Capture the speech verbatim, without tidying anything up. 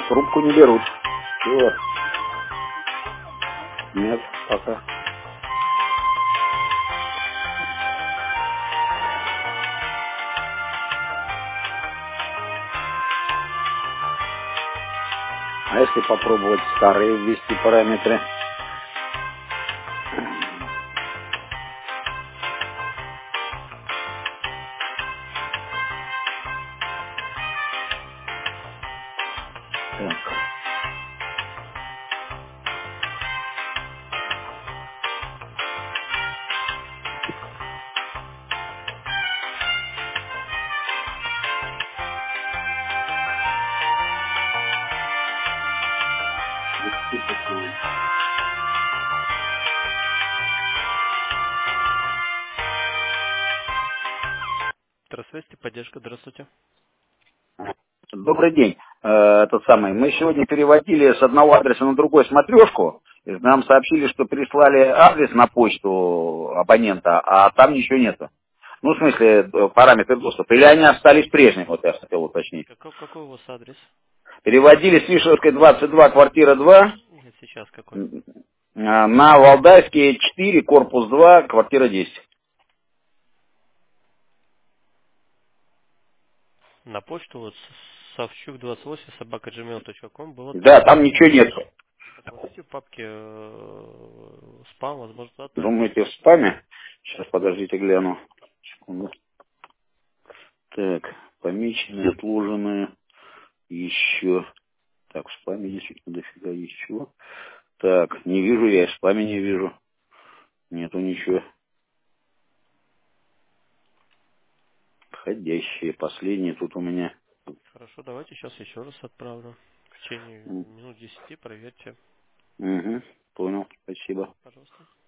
трубку не берут. Чего? Нет, пока. А если попробовать старые ввести параметры? Так. Здравствуйте, поддержка, здравствуйте. Добрый день. Э, Этот самый. Мы сегодня переводили с одного адреса на другой смотрешку. И нам сообщили, что прислали адрес на почту абонента, а там ничего нету. Ну, в смысле, э, параметры доступа. Или они остались прежними, вот я хотел уточнить. Какой, какой у вас адрес? Переводили с Вишевской двадцать два, квартира два, Нет, сейчас какой? м, а, на Валдайские четыре, корпус два, квартира десять. На почту вот совчук двадцать восемь собака джимейл точка ком было Да, там отправлено. ничего нету. Посмотрите в папке э, спам, возможно, туда отправили. Думаете, в спаме? Сейчас, подождите, гляну. Секунду. Так, помеченные, отложенные, еще. Так, в спаме действительно дофига есть чего. Так, не вижу я, и в спаме не вижу. Нету ничего. Входящие, последние тут у меня. Хорошо, давайте сейчас еще раз отправлю. В течение М, минут десяти проверьте, Угу, понял, спасибо. пожалуйста.